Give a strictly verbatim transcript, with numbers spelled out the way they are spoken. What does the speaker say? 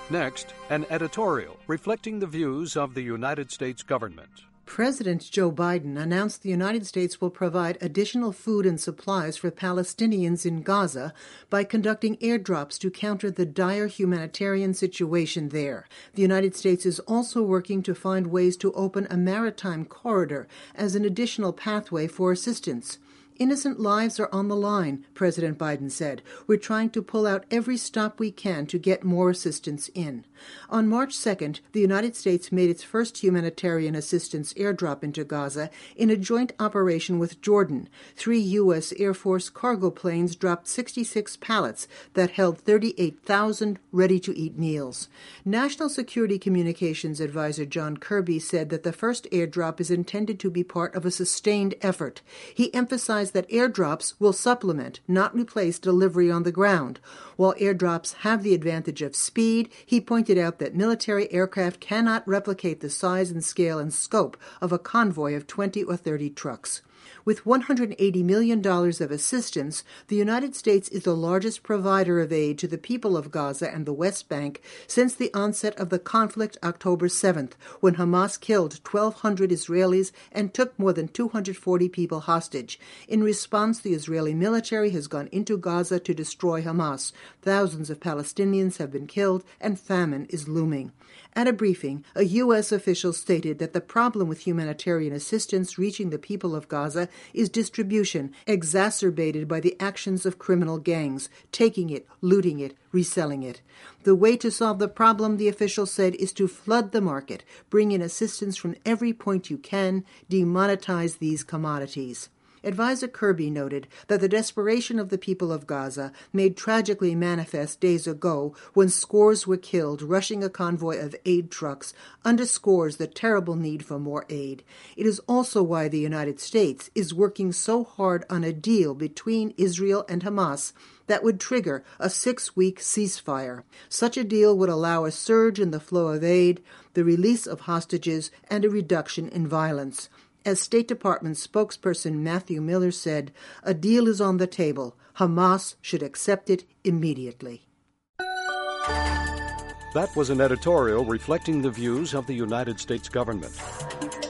Next, an editorial reflecting the views of the United States government. President Joe Biden announced the United States will provide additional food and supplies for Palestinians in Gaza by conducting airdrops to counter the dire humanitarian situation there. The United States is also working to find ways to open a maritime corridor as an additional pathway for assistance. Innocent lives are on the line, President Biden said. We're trying to pull out every stop we can to get more assistance in. On March second, the United States made its first humanitarian assistance airdrop into Gaza in a joint operation with Jordan. Three U S Air Force cargo planes dropped sixty-six pallets that held thirty-eight thousand ready-to-eat meals. National Security Communications Advisor John Kirby said that the first airdrop is intended to be part of a sustained effort. He emphasized that airdrops will supplement, not replace, delivery on the ground. While airdrops have the advantage of speed, he pointed out that military aircraft cannot replicate the size and scale and scope of a convoy of twenty or thirty trucks. With one hundred eighty million dollars of assistance, the United States is the largest provider of aid to the people of Gaza and the West Bank since the onset of the conflict October seventh, when Hamas killed twelve hundred Israelis and took more than two hundred forty people hostage. In response, the Israeli military has gone into Gaza to destroy Hamas. Thousands of Palestinians have been killed, and famine is looming. At a briefing, a U S official stated that the problem with humanitarian assistance reaching the people of Gaza is distribution, exacerbated by the actions of criminal gangs, taking it, looting it, reselling it. The way to solve the problem, the official said, is to flood the market, bring in assistance from every point you can, demonetize these commodities. Advisor Kirby noted that the desperation of the people of Gaza, made tragically manifest days ago when scores were killed rushing a convoy of aid trucks, underscores the terrible need for more aid. It is also why the United States is working so hard on a deal between Israel and Hamas that would trigger a six-week ceasefire. Such a deal would allow a surge in the flow of aid, the release of hostages, and a reduction in violence. As State Department spokesperson Matthew Miller said, a deal is on the table. Hamas should accept it immediately. That was an editorial reflecting the views of the United States government.